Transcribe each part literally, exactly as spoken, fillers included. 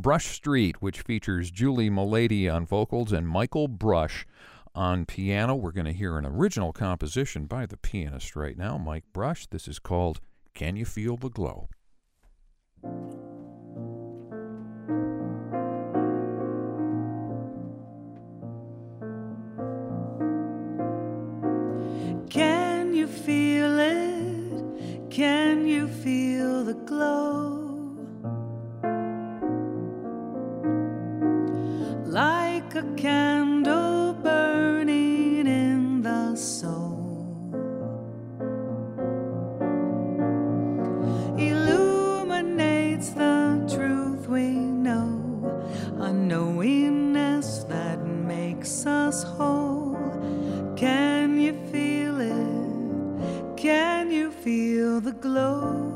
Brush Street, which features Julie Mulady on vocals and Michael Brush on piano. We're going to hear an original composition by the pianist right now, Mike Brush. This is called Can You Feel the Glow? Can you feel it? Can you feel the glow? Like a candle burning in the soul, illuminates the truth we know, a knowingness that makes us whole. Can you feel it? Can you feel the glow?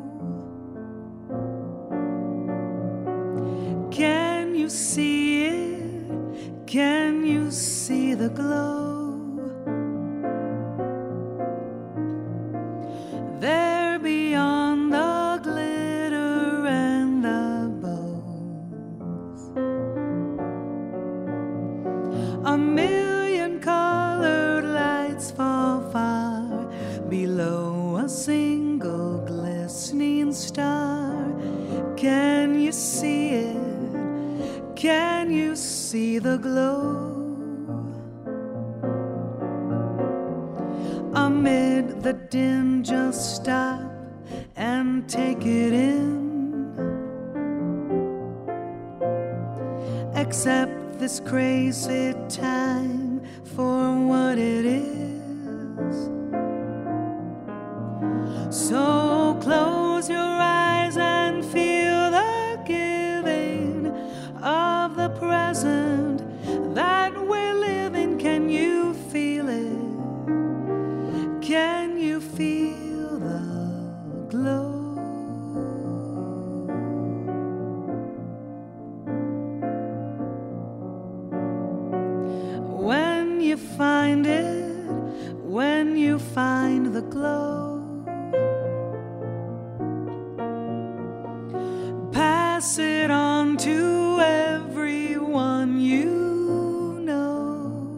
Can you see it? Can you see the glow? There beyond the glitter and the bows, a million colored lights fall far below a single glistening star. Can you see it? Can you see the glow? Amid the din, just stop and take it in. Accept this crazy time for what it is. So close your eyes and feel the giving of the present that we're living. Can you feel it? Can you feel the glow? When you find it, when you find the glow, pass it on to everyone you know.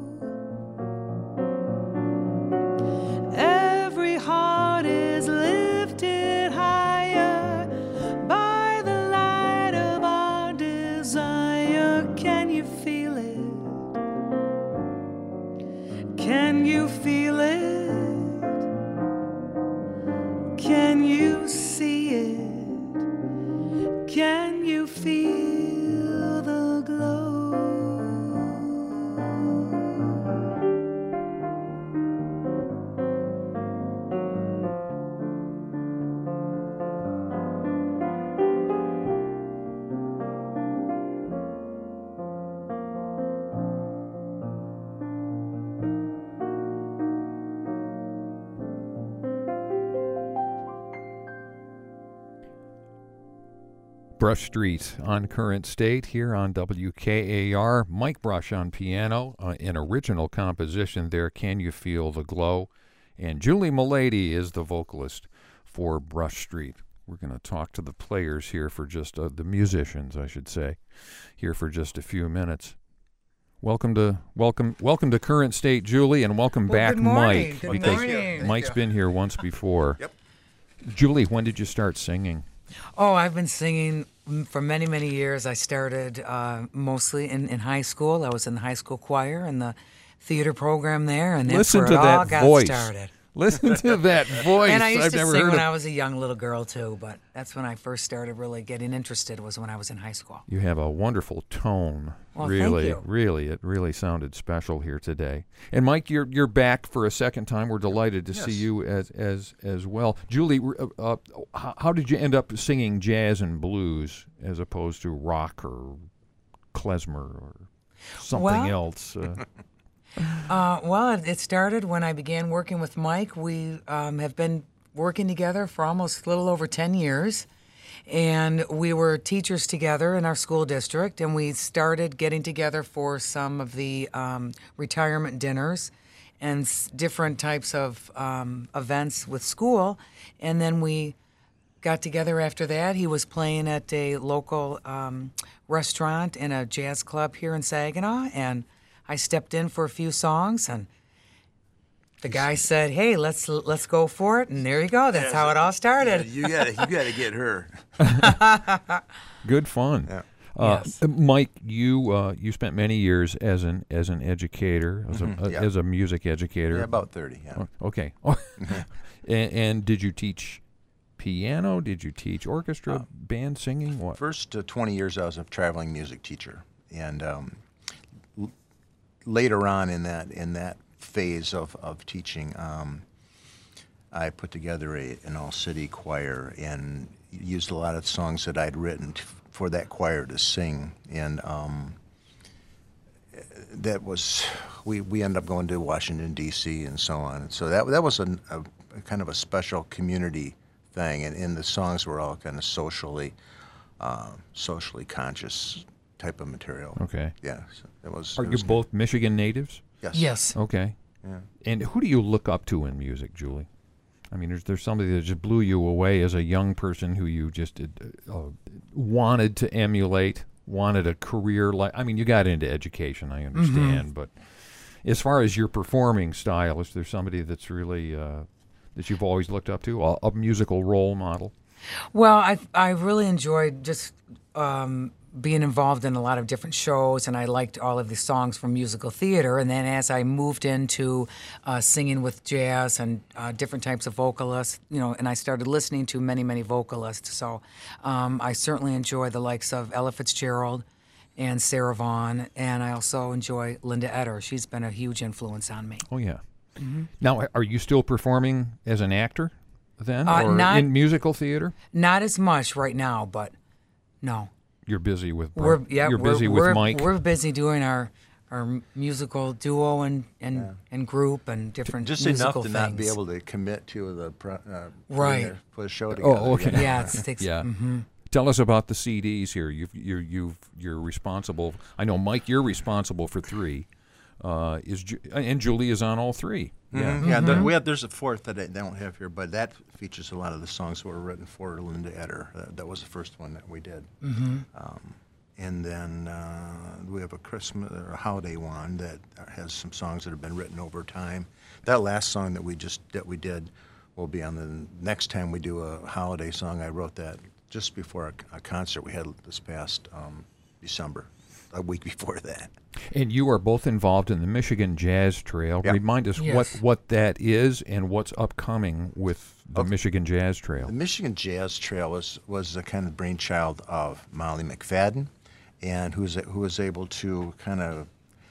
Every heart is lifted higher by the light of our desire. Can you feel it? Can you feel it? Can you see it? Can you feel the glow? Brush Street on Current State here on W K A R. Mike Brush on piano, uh, an original composition there, Can You Feel the Glow? And Julie Mulady is the vocalist for Brush Street. We're going to talk to the players here for just, uh, the musicians, I should say, here for just a few minutes. Welcome to welcome welcome to Current State, Julie, and welcome well, back, good morning. Mike. Good because morning. Mike's been here once before. Yep. Julie, when did you start singing? Oh, I've been singing for many, many years. I started uh, mostly in, in high school. I was in the high school choir and the theater program there, and that's Listen where to it that all got voice. started. Listen to that voice. And I used I've to never sing heard when of... I was a young little girl too, but that's when I first started really getting interested, was when I was in high school. You have a wonderful tone. Well, really, thank you. really, it really sounded special here today. And Mike, you're you're back for a second time. We're delighted to Yes. see you as as as well. Julie, uh, uh, how, how did you end up singing jazz and blues as opposed to rock or klezmer or something Well, else? Uh, Uh, well, it- it started when I began working with Mike. We um, have been working together for almost a little over ten years. And we were teachers together in our school district, and we started getting together for some of the um, retirement dinners and s- different types of um, events with school. And then we got together after that. He was playing at a local um, restaurant and a jazz club here in Saginaw, and I stepped in for a few songs, and the guy said, "Hey, let's let's go for it," and there you go. That's Yeah, how it all started. Yeah, you gotta, you gotta get her. Good fun. Yeah. Uh, Yes. Mike, you uh, you spent many years as an as an educator, as a, Mhm, a- yeah. as a music educator. Yeah, about thirty. Yeah. Oh, okay. and, and did you teach piano? Did you teach orchestra, Uh, band singing? What? First uh, twenty years, I was a traveling music teacher, and um, l- later on in that in that phase of of teaching, um, I put together a an all city choir and used a lot of songs that I'd written t- for that choir to sing, and um, that was we we ended up going to Washington D C and so on. So that that was a, a, a kind of a special community thing, and, and the songs were all kind of socially uh, socially conscious type of material. Okay. Yeah, so it was. Are it you was good. both Michigan natives? Yes. Yes. Okay. Yeah. And who do you look up to in music, Julie? I mean, there's there's somebody that just blew you away as a young person who you just uh, uh, wanted to emulate, wanted a career like. I mean, you got into education, I understand, but as far as your performing style, is there somebody that's really uh, that you've always looked up to, a, a musical role model? Well, I I really enjoyed just um, being involved in a lot of different shows, and I liked all of the songs from musical theater. And then as I moved into uh, singing with jazz and uh, different types of vocalists, you know, and I started listening to many, many vocalists. So um, I certainly enjoy the likes of Ella Fitzgerald and Sarah Vaughan, and I also enjoy Linda Eder. She's been a huge influence on me. Oh yeah. Now, are you still performing as an actor then, Uh, or not- in musical theater? Not as much right now, but no. You're busy with. We're yeah, You're we're, busy we're, with Mike. We're busy doing our our musical duo and and, and group and different Just enough musical to things. not be able to commit to the pro, uh, Right. putting a- put a show together. Oh, okay. you know? Yeah, it's, it's Yeah. hmm Tell us about the C Ds here. You've, you're you've you're responsible. I know, Mike, you're responsible for three. Uh, is Ju- and Julie is on all three. Yeah. Mhm. Yeah, there, we have, there's a fourth that I don't have here, but that features a lot of the songs that were written for Linda Eder. That, that was the first one that we did. Mm-hmm. Um, and then uh, we have a Christmas or a holiday one that has some songs that have been written over time. That last song that we just that we did will be on the next time we do a holiday song. I wrote that just before a, a concert we had this past um, December, a week before that. And you are both involved in the Michigan Jazz Trail. Yep. Remind us Yes. what, what that is and what's upcoming with the Okay. Michigan Jazz Trail. The Michigan Jazz Trail was was the kind of brainchild of Molly McFadden, and who was who was able to kind of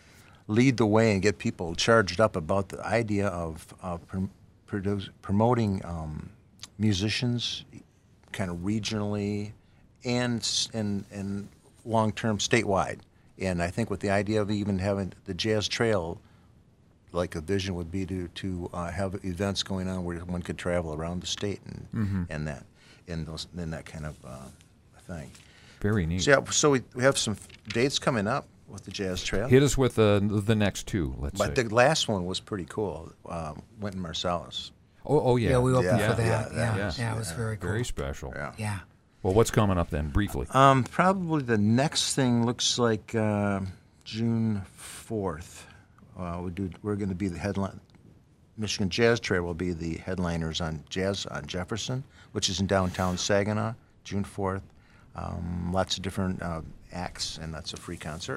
lead the way and get people charged up about the idea of uh, prom- produce, promoting um, musicians, kind of regionally, and s- and and long term statewide. And I think with the idea of even having the Jazz Trail, like a vision would be to to uh, have events going on where one could travel around the state and Mm-hmm. and that in those in that kind of uh, thing. Very neat. So yeah, so we, we have some dates coming up with the Jazz Trail. Hit us with uh, the next two, let's But say. the last one was pretty cool. Um, Wynton Marsalis. oh, oh, yeah. yeah, we opened Yeah, for that. yeah, Yeah, that yeah, was- it was yeah, very cool. Very special. Yeah. Yeah. Well, what's coming up then, briefly? Um, probably the next thing looks like uh, June fourth. Uh, we do. We're going to be the headline. Michigan Jazz Trail will be the headliners on Jazz on Jefferson, which is in downtown Saginaw, June fourth. Um, lots of different uh, acts, and that's a free concert.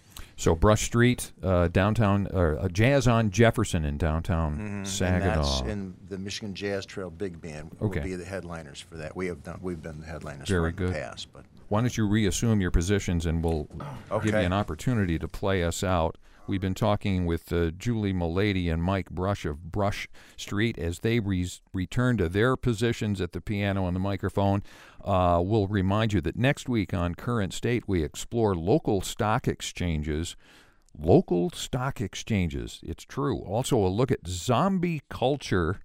So Brush Street, uh, downtown, or uh, Jazz on Jefferson in downtown Mm-hmm. And Saginaw. that's in the Michigan Jazz Trail Big Band Okay. will be the headliners for that. We have done. We've been the headliners Very for it in good. the past, but Why don't you reassume your positions and we'll give you Okay. an opportunity to play us out. We've been talking with uh, Julie Mulady and Mike Brush of Brush Street as they re- return to their positions at the piano and the microphone. Uh, we'll remind you that next week on Current State, we explore local stock exchanges. Local stock exchanges, it's true. Also, a look at zombie culture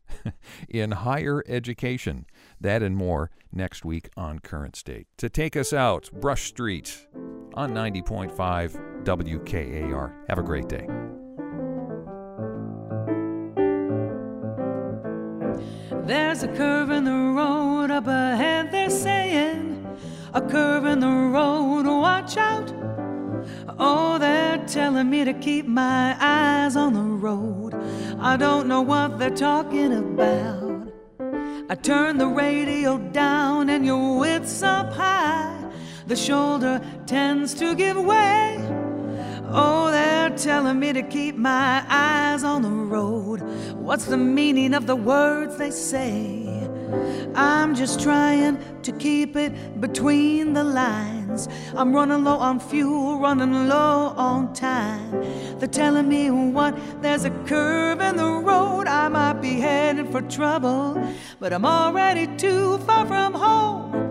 in higher education. That and more next week on Current State. To take us out, Brush Street on ninety point five W K A R. Have a great day. There's a curve in the road up ahead, they're saying. A curve in the road, watch out. Oh, they're telling me to keep my eyes on the road. I don't know what they're talking about. I turn the radio down and your width's up high. The shoulder tends to give way. Oh, they're telling me to keep my eyes on the road. What's the meaning of the words they say? I'm just trying to keep it between the lines. I'm running low on fuel, running low on time. They're telling me what? There's a curve in the road. I might be headed for trouble, but I'm already too far from home.